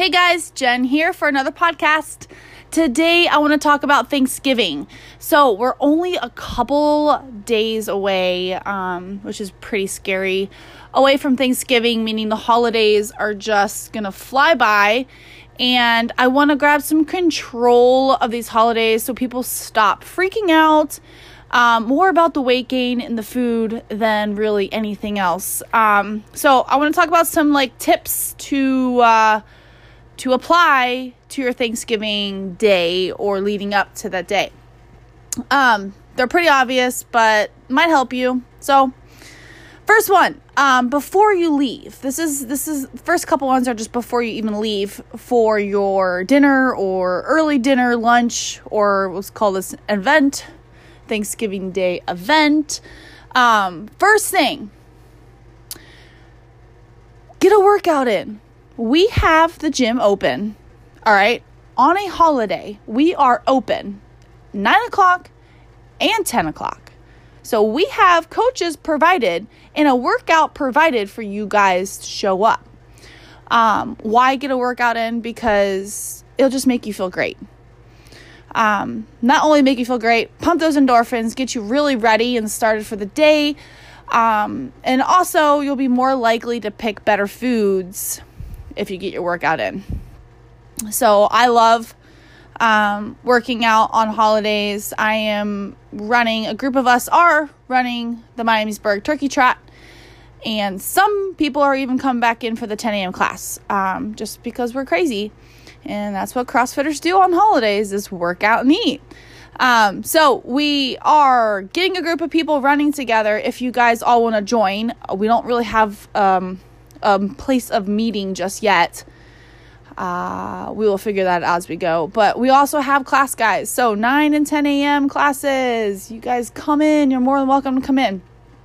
Hey guys, Jen here for another podcast. Today I want to talk about Thanksgiving. So we're only a couple days away, which is pretty scary, away from Thanksgiving, meaning the holidays are just going to fly by. And I want to grab some control of these holidays so people stop freaking out. More about the weight gain in the food than really anything else. So I want to talk about some tips to apply to your Thanksgiving day or leading up to that day. They're pretty obvious, but might help you. So first one, before you leave, this is first couple ones are just before you even leave for your dinner or early dinner, lunch, or let's call this event, Thanksgiving Day event. First thing, get a workout in. We have the gym open, all right? On a holiday, we are open 9 o'clock and 10 o'clock. So we have coaches provided and a workout provided for you guys to show up. Why get a workout in? Because it'll just make you feel great. Not only make you feel great, pump those endorphins, get you really ready and started for the day. And also you'll be more likely to pick better foods if you get your workout in. So I love working out on holidays. A group of us are running the Miamisburg Turkey Trot, and some people are even coming back in for the 10 a.m. class, just because we're crazy. And that's what CrossFitters do on holidays, is work out and eat. So we are getting a group of people running together. If you guys all want to join, we don't really have a place of meeting just yet. We will figure that out as we go. But we also have class guys. So 9 and 10 a.m. classes. You guys come in. You're more than welcome to come in.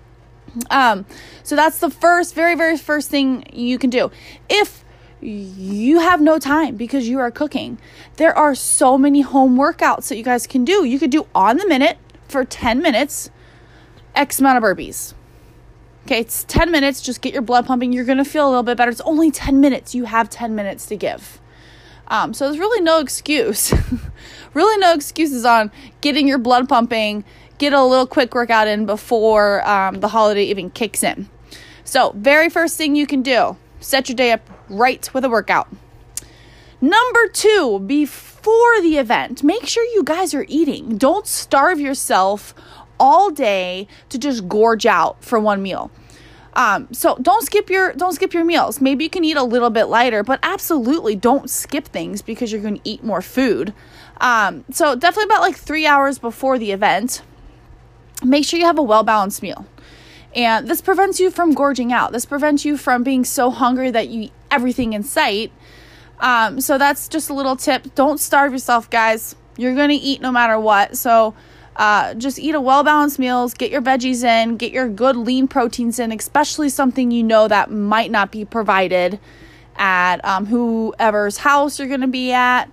So that's the very, very first thing you can do. If you have no time because you are cooking, there are so many home workouts that you guys can do. You could do on the minute for 10 minutes, X amount of burpees. Okay, it's 10 minutes. Just get your blood pumping. You're going to feel a little bit better. It's only 10 minutes. You have 10 minutes to give. So there's really no excuse. Really no excuses on getting your blood pumping. Get a little quick workout in before the holiday even kicks in. So very first thing you can do, set your day up right with a workout. Number 2, before the event, make sure you guys are eating. Don't starve yourself all day to just gorge out for one meal. So don't skip your meals. Maybe you can eat a little bit lighter, but absolutely don't skip things because you're going to eat more food. So definitely about 3 hours before the event, make sure you have a well-balanced meal. And this prevents you from gorging out. This prevents you from being so hungry that you eat everything in sight. So that's just a little tip. Don't starve yourself, guys. You're going to eat no matter what. So just eat a well-balanced meals, get your veggies in, get your good lean proteins in, especially something that might not be provided at whoever's house you're going to be at.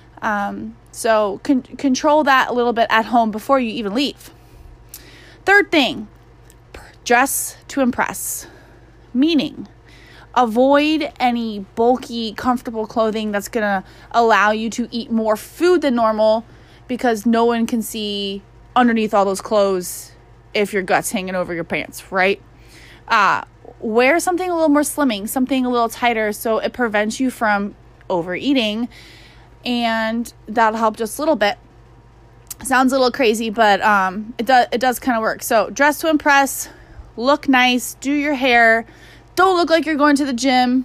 So control that a little bit at home before you even leave. Third thing, dress to impress, meaning avoid any bulky, comfortable clothing that's going to allow you to eat more food than normal, because no one can see underneath all those clothes if your gut's hanging over your pants, right? Wear something a little more slimming, something a little tighter, so it prevents you from overeating, and that'll help just a little bit. Sounds a little crazy, but it does kind of work. So dress to impress, look nice, do your hair, don't look like you're going to the gym,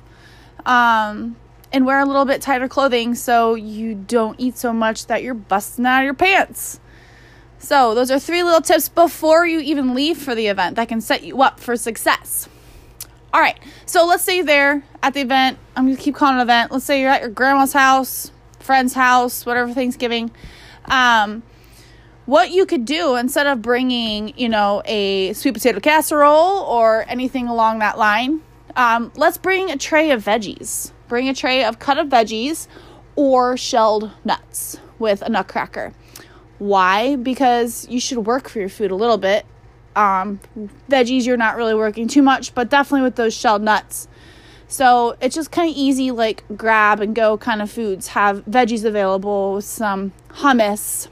and wear a little bit tighter clothing so you don't eat so much that you're busting out of your pants. So those are 3 little tips before you even leave for the event that can set you up for success. All right, so let's say you're there at the event. I'm going to keep calling it an event. Let's say you're at your grandma's house, friend's house, whatever, Thanksgiving. What you could do, instead of bringing, a sweet potato casserole or anything along that line, let's bring a tray of veggies. Bring a tray of cut up veggies or shelled nuts with a nutcracker. Why? Because you should work for your food a little bit. Veggies, you're not really working too much, but definitely with those shelled nuts. So it's just kind of easy, like grab and go kind of foods. Have veggies available with some hummus,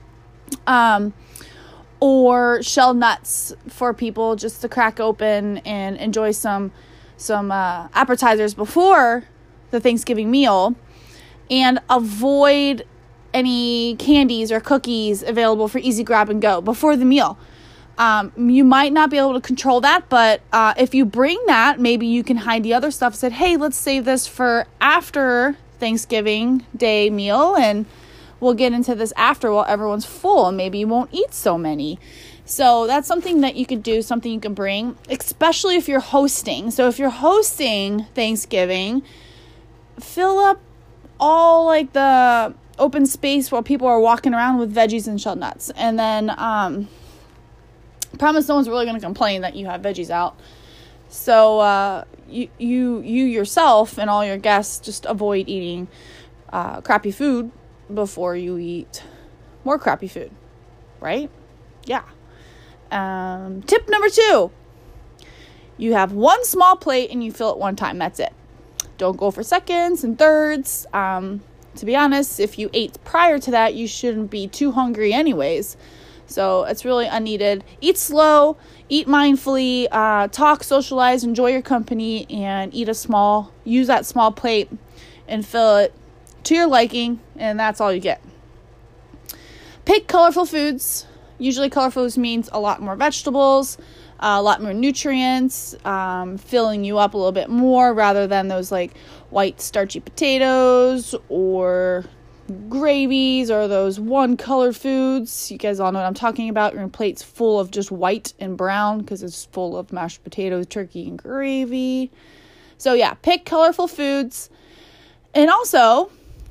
or shell nuts for people just to crack open and enjoy some appetizers before the Thanksgiving meal, and avoid any candies or cookies available for easy grab and go before the meal. You might not be able to control that, but if you bring that, maybe you can hide the other stuff. Said, hey, let's save this for after Thanksgiving Day meal, and we'll get into this after while everyone's full, and maybe you won't eat so many. So that's something that you could do, something you can bring, especially if you're hosting. So if you're hosting Thanksgiving, fill up all like the open space while people are walking around with veggies and shell nuts. And then promise no one's really going to complain that you have veggies out. So you yourself and all your guests just avoid eating crappy food before you eat more crappy food, right? Yeah. Tip number 2, you have one small plate and you fill it one time. That's it. Don't go for seconds and thirds. To be honest, if you ate prior to that, you shouldn't be too hungry anyways. So it's really unneeded. Eat slow, eat mindfully, talk, socialize, enjoy your company, and use that small plate and fill it to your liking, and that's all you get. Pick colorful foods. Usually colorful foods means a lot more vegetables, a lot more nutrients, filling you up a little bit more rather than those like white starchy potatoes or gravies or those one color foods. You guys all know what I'm talking about. Your plate's full of just white and brown because it's full of mashed potatoes, turkey, and gravy. So yeah, pick colorful foods. And also,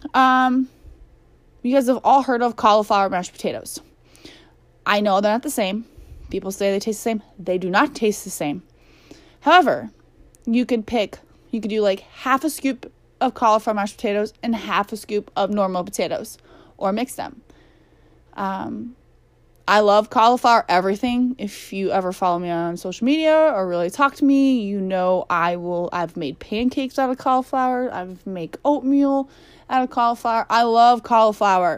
you guys have all heard of cauliflower mashed potatoes. I know they're not the same. People say they taste the same. They do not taste the same. However, you could do like half a scoop of cauliflower mashed potatoes and half a scoop of normal potatoes, or mix them. I love cauliflower everything. If you ever follow me on social media or really talk to me, you know I've made pancakes out of cauliflower. I've made oatmeal out of cauliflower. I love cauliflower.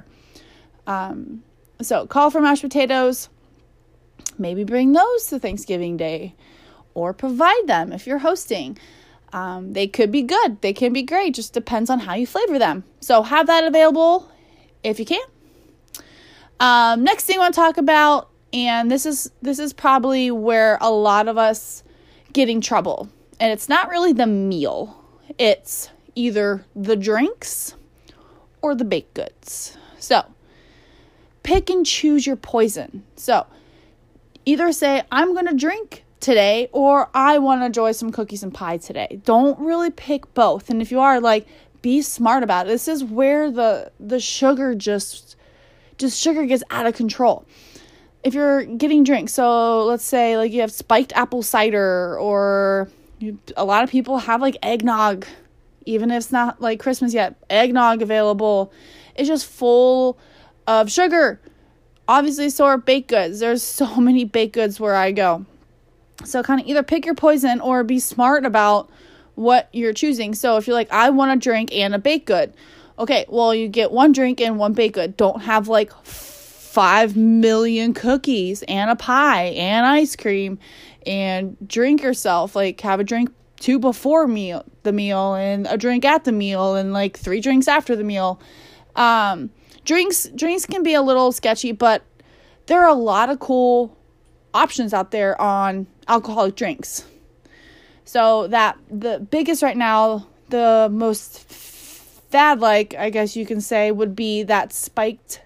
So cauliflower mashed potatoes, maybe bring those to Thanksgiving Day or provide them if you're hosting. They could be good. They can be great. Just depends on how you flavor them. So have that available if you can. Next thing I want to talk about, and this is probably where a lot of us get in trouble. And it's not really the meal. It's either the drinks or the baked goods. So pick and choose your poison. So either say, I'm going to drink today, or I want to enjoy some cookies and pie today. Don't really pick both. And if you are, like, be smart about it. This is where the sugar just sugar gets out of control. If you're getting drinks, so let's say like you have spiked apple cider, or a lot of people have like eggnog, even if it's not like Christmas yet, eggnog available. It's just full of sugar. Obviously, so are baked goods. There's so many baked goods where I go. So kind of either pick your poison or be smart about what you're choosing. So if you're like, I want a drink and a baked good. Okay, well, you get one drink and one baked good. Don't have like 5 million cookies and a pie and ice cream and drink yourself. Like, have a drink 2 before the meal and a drink at the meal and like 3 drinks after the meal. Drinks can be a little sketchy, but there are a lot of cool options out there on alcoholic drinks. So that the biggest right now, the most fad-like, I guess you can say, would be that spiked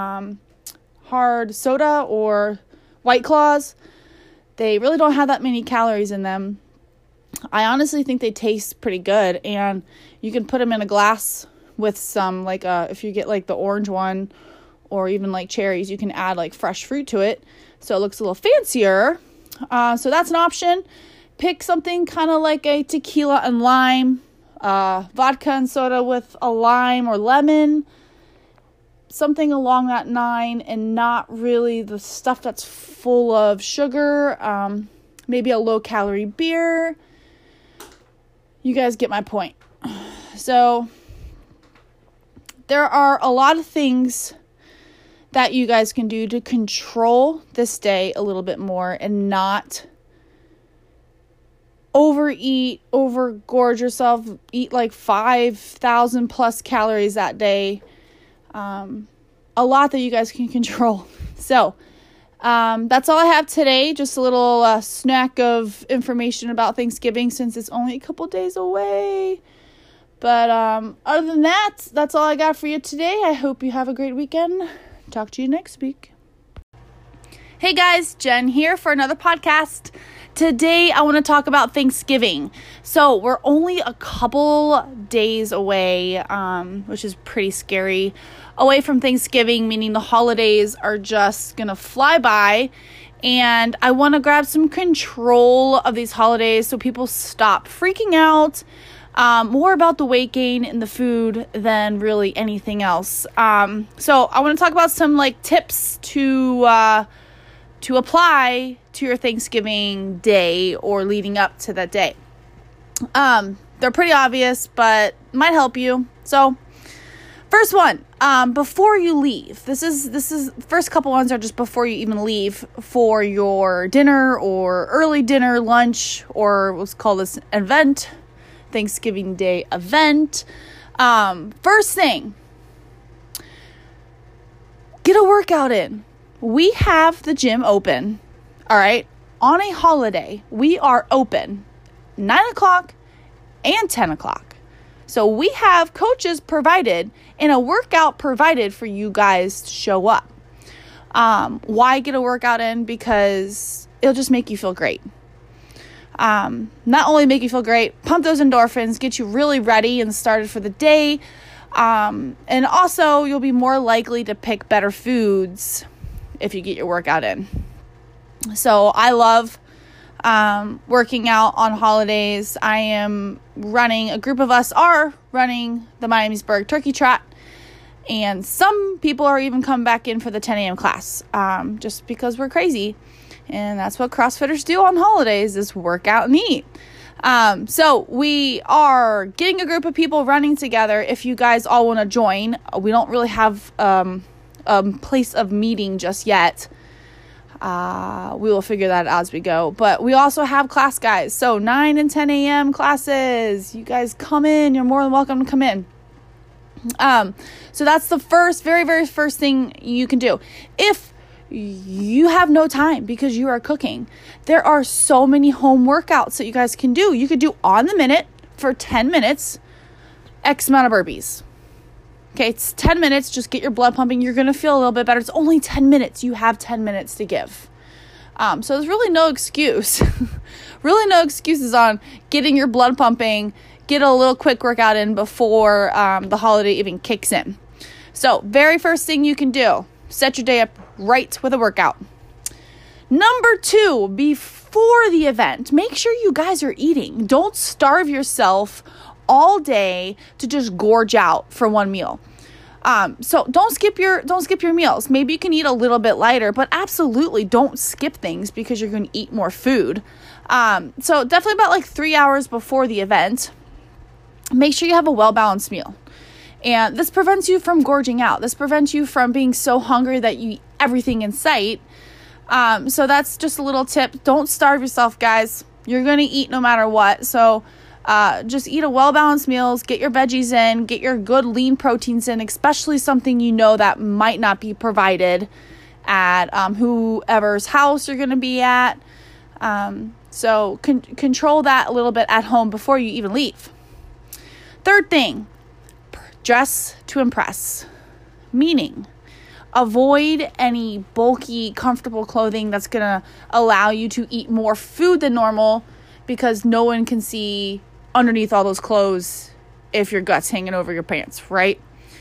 hard soda or White Claws. They really don't have that many calories in them. I honestly think they taste pretty good, and you can put them in a glass with some, like, if you get like the orange one or even like cherries, you can add like fresh fruit to it so it looks a little fancier. So that's an option. Pick something kind of like a tequila and lime, vodka and soda with a lime or lemon, something along that line, and not really the stuff that's full of sugar. Maybe a low calorie beer. You guys get my point. So there are a lot of things that you guys can do to control this day a little bit more and not overeat, overgorge yourself, eat like 5,000 plus calories that day. A lot that you guys can control. So that's all I have today. Just a little snack of information about Thanksgiving since it's only a couple days away. But other than that, that's all I got for you today. I hope you have a great weekend. Talk to you next week. Hey guys, Jen here for another podcast. Today I want to talk about Thanksgiving. So we're only a couple days away, which is pretty scary, away from Thanksgiving, meaning the holidays are just going to fly by. And I want to grab some control of these holidays so people stop freaking out. More about the weight gain in the food than really anything else. So I want to talk about some like tips to apply to your Thanksgiving day or leading up to that day. They're pretty obvious, but might help you. So first one, before you leave, this is first couple ones are just before you even leave for your dinner or early dinner, lunch, or let's call this event, Thanksgiving Day event. First thing, get a workout in. We have the gym open, all right? On a holiday, we are open 9 o'clock and 10 o'clock. So we have coaches provided and a workout provided for you guys to show up. Why get a workout in? Because it'll just make you feel great. Not only make you feel great, pump those endorphins, get you really ready and started for the day. And also you'll be more likely to pick better foods if you get your workout in. So I love working out on holidays. A group of us are running the Miamisburg Turkey Trot, and some people are even coming back in for the 10 a.m. class, just because we're crazy. And that's what CrossFitters do on holidays, is work out and eat. So we are getting a group of people running together. If you guys all want to join, we don't really have a place of meeting just yet. We will figure that out as we go. But we also have class guys. So 9 and 10 a.m. classes. You guys come in. You're more than welcome to come in. So that's the very, very first thing you can do. If you have no time because you are cooking, there are so many home workouts that you guys can do. You could do on the minute for 10 minutes, X amount of burpees. Okay, it's 10 minutes. Just get your blood pumping. You're going to feel a little bit better. It's only 10 minutes. You have 10 minutes to give. So there's really no excuse. Really no excuses on getting your blood pumping. Get a little quick workout in before the holiday even kicks in. So very first thing you can do, set your day up right with a workout. Number 2, before the event, make sure you guys are eating. Don't starve yourself all day to just gorge out for one meal. So don't skip your meals. Maybe you can eat a little bit lighter, but absolutely don't skip things because you're going to eat more food. So definitely about like 3 hours before the event, make sure you have a well-balanced meal. And this prevents you from gorging out. This prevents you from being so hungry that you eat everything in sight. So that's just a little tip. Don't starve yourself, guys. You're going to eat no matter what. So just eat a well-balanced meals, get your veggies in, get your good lean proteins in, especially something you know that might not be provided at whoever's house you're going to be at. So control that a little bit at home before you even leave. Third thing, dress to impress, meaning avoid any bulky, comfortable clothing that's going to allow you to eat more food than normal because no one can see underneath all those clothes if your gut's hanging over your pants, right?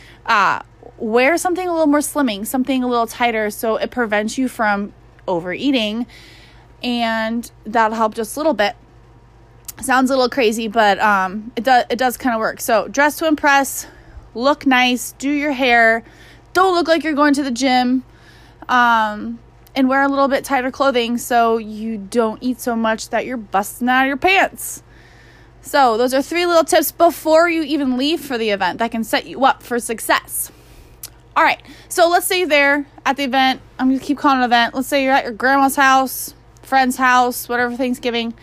Wear something a little more slimming, something a little tighter so it prevents you from overeating, and that'll help just a little bit. Sounds a little crazy, but it does kind of work. So dress to impress, look nice, do your hair, don't look like you're going to the gym, and wear a little bit tighter clothing so you don't eat so much that you're busting out of your pants. So those are 3 little tips before you even leave for the event that can set you up for success. All right, so let's say you're there at the event. I'm going to keep calling it an event. Let's say you're at your grandma's house, friend's house, whatever, Thanksgiving.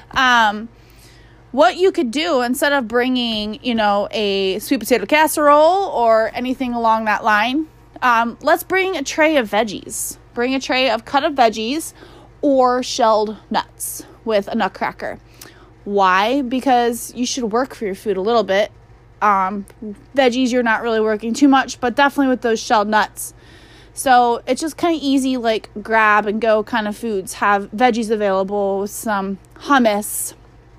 What you could do instead of bringing, a sweet potato casserole or anything along that line, let's bring a tray of veggies. Bring a tray of cut up veggies or shelled nuts with a nutcracker. Why? Because you should work for your food a little bit. Veggies, you're not really working too much, but definitely with those shelled nuts. So it's just kind of easy, like grab and go kind of foods. Have veggies available with some hummus,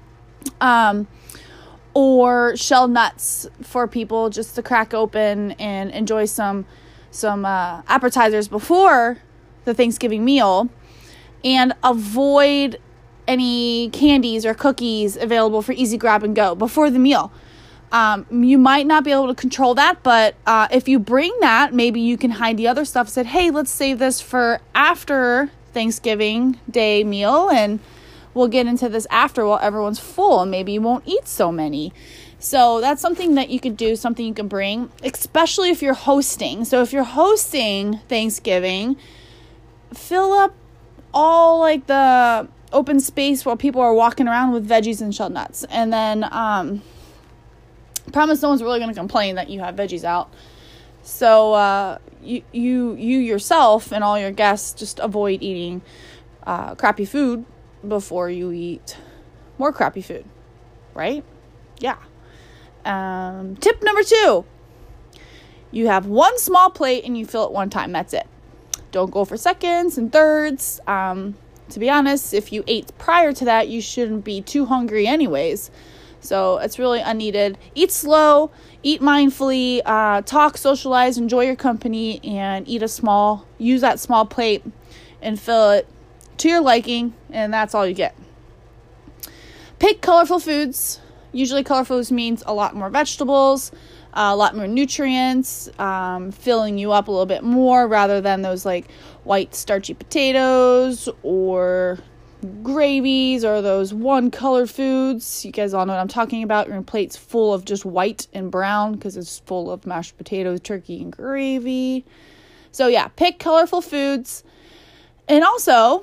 or shelled nuts for people just to crack open and enjoy some appetizers before the Thanksgiving meal, and avoid any candies or cookies available for easy grab and go before the meal. You might not be able to control that, but if you bring that, maybe you can hide the other stuff. Said, hey, let's save this for after Thanksgiving Day meal, and we'll get into this after while everyone's full, and maybe you won't eat so many. So that's something that you could do, something you can bring, especially if you're hosting. So if you're hosting Thanksgiving, fill up all like the open space while people are walking around with veggies and shelled nuts. And then promise no one's really going to complain that you have veggies out. So you yourself and all your guests just avoid eating crappy food before you eat more crappy food, right? Yeah. Tip number 2, you have one small plate and you fill it one time. That's it. Don't go for seconds and thirds. To be honest, if you ate prior to that, you shouldn't be too hungry anyways. So it's really unneeded. Eat slow, eat mindfully, talk, socialize, enjoy your company, and use that small plate and fill it to your liking, and that's all you get. Pick colorful foods. Usually colorful foods means a lot more vegetables, a lot more nutrients, filling you up a little bit more rather than those like white starchy potatoes or gravies or those one color foods. You guys all know what I'm talking about. Your plate's full of just white and brown because it's full of mashed potatoes, turkey, and gravy. So yeah, pick colorful foods. And also,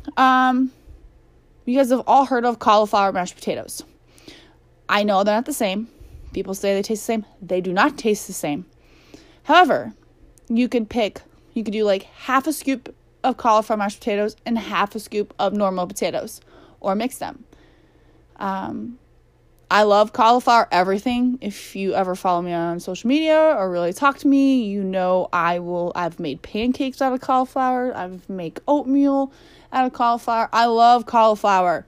you guys have all heard of cauliflower mashed potatoes. I know they're not the same. People say they taste the same. They do not taste the same. However, you could do like half a scoop of cauliflower mashed potatoes and half a scoop of normal potatoes, or mix them. I love cauliflower everything. If you ever follow me on social media or really talk to me, you know I've made pancakes out of cauliflower. I've made oatmeal out of cauliflower. I love cauliflower.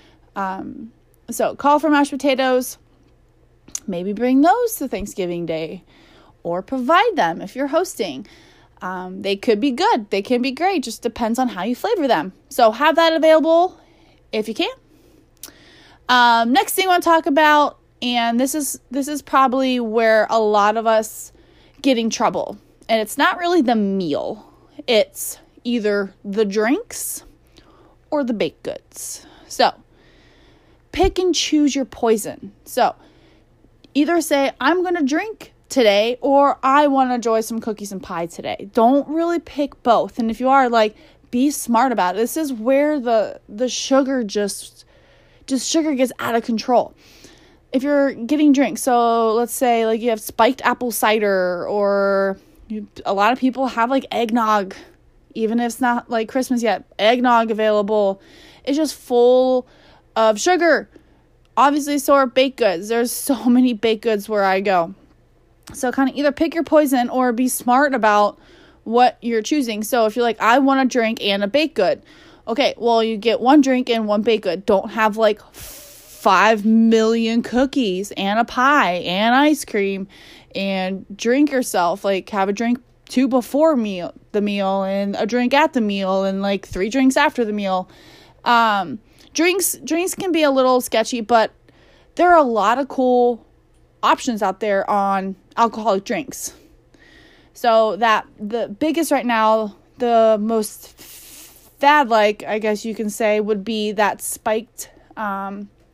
So cauliflower mashed potatoes, maybe bring those to Thanksgiving Day or provide them if you're hosting. They could be good. They can be great. Just depends on how you flavor them. So have that available if you can. Next thing I want to talk about, and this is probably where a lot of us get in trouble. And it's not really the meal. It's either the drinks or the baked goods. So pick and choose your poison. So either say, I'm going to drink today, or I want to enjoy some cookies and pie today. Don't really pick both. And if you are, like, be smart about it. This is where the sugar just sugar gets out of control. If you're getting drinks, so let's say like you have spiked apple cider, or a lot of people have like eggnog, even if it's not like Christmas yet, eggnog available. It's just full of sugar. Obviously, so are baked goods. There's so many baked goods where I go. So kind of either pick your poison or be smart about what you're choosing. So if you're like, I want a drink and a baked good. Okay, well, you get one drink and one baked good. Don't have like 5 million cookies and a pie and ice cream and drink yourself. Like, have a drink 2 before the meal and a drink at the meal and like 3 drinks after the meal. Drinks can be a little sketchy, but there are a lot of cool options out there on alcoholic drinks. So that the biggest right now, the most fad-like, I guess you can say, would be that spiked hard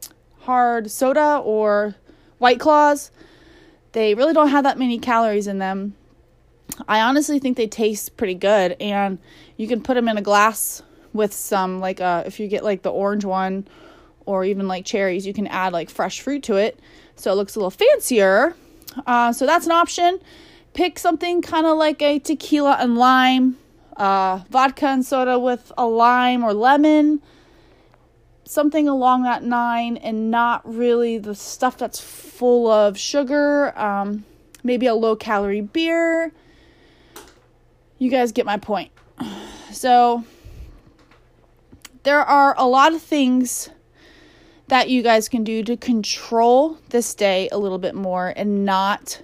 hard soda or White Claws. They really don't have that many calories in them. I honestly think they taste pretty good, and you can put them in a glass with some, like, if you get, like, the orange one or even, like, cherries, you can add, like, fresh fruit to it so it looks a little fancier. So that's an option. Pick something kind of like a tequila and lime, vodka and soda with a lime or lemon, something along that line, and not really the stuff that's full of sugar. Maybe a low-calorie beer. You guys get my point. So there are a lot of things that you guys can do to control this day a little bit more and not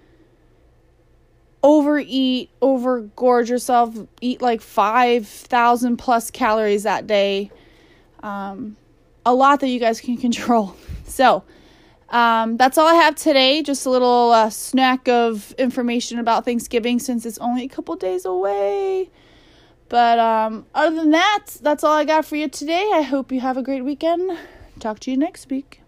overeat, overgorge yourself, eat like 5,000 plus calories that day. A lot that you guys can control. So that's all I have today. Just a little snack of information about Thanksgiving since it's only a couple days away. But other than that, that's all I got for you today. I hope you have a great weekend. Talk to you next week.